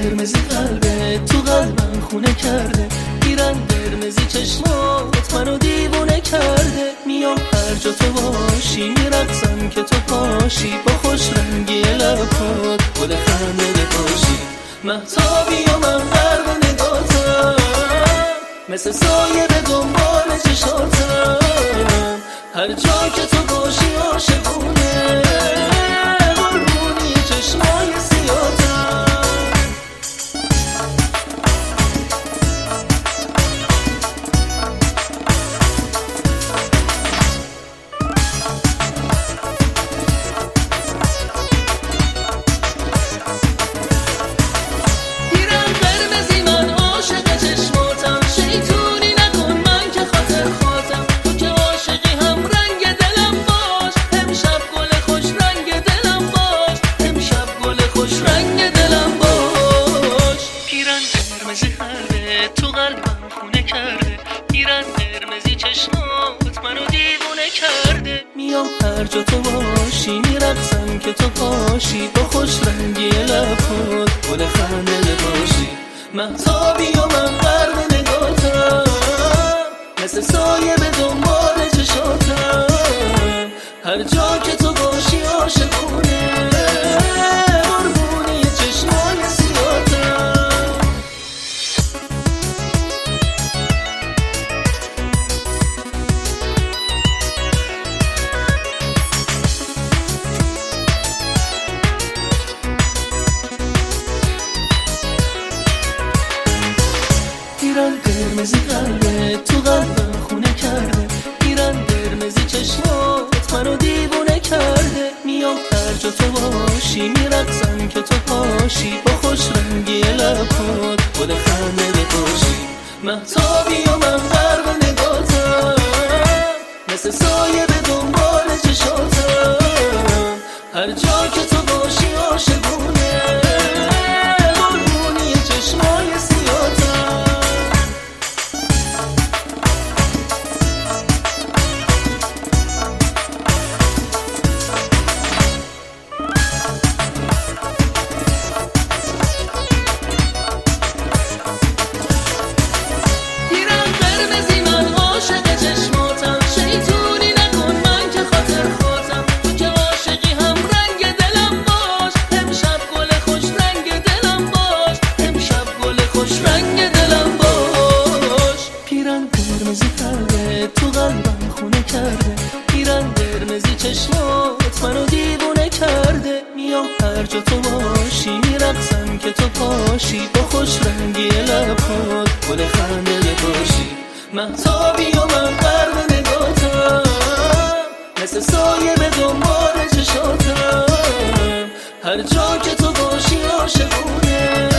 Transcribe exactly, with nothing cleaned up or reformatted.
قرمزی قلبه تو قلبم خونه کرده، پیرن قرمزی چشمات منو دیوونه کرده. میام هر جا تو باشی میرقصم که تو پاشی، با خوش رنگی لبات گل خنده پاشی. مهتابی و من غرق نگاتم، مثل سایه به دنبال چشاتم. هر جا که تو باشی عاشقونه، قربونی چشمای سیاتم. تو قلبم خونه کرده، پیرن قرمزی چشمات منو دیوونه کرده. میام هر جا تو باشی میرقصم که تو پاشی، با خوش رنگی لبات گل خنده پاشی. مهتابی و من غرق نگاتم، مثل سایه به دنبال چشاتم. هر جا که تو باشی عاشقونه، قربونی چشمای سیاتم. پیرن قرمزی قلبه تو قلبم خونه کرده، پیرن قرمزی چشمات منو دیوونه کرده. میام هر جا تو باشی میرقصم که تو پاشی، با خوش رنگی لبات گل خنده پاشی. مهتابی و من غرق نگاتم، مثل سایه به دنبال چشاتم. هر جا که تو باشی عاشقونه، قربونی چشمای سیاتم. قرمزی قلبه تو قلبم خونه کرده، پیرن قرمزی چشمات منو دیوونه کرده. میام هر جا تو باشی میرقصم که تو پاشی، با خوش رنگی لبات گل خنده پاشی. مهتابی و من غرق نگاتم، مثل سایه به دنبال چشاتم. هر جا که تو باشی عاشقونه،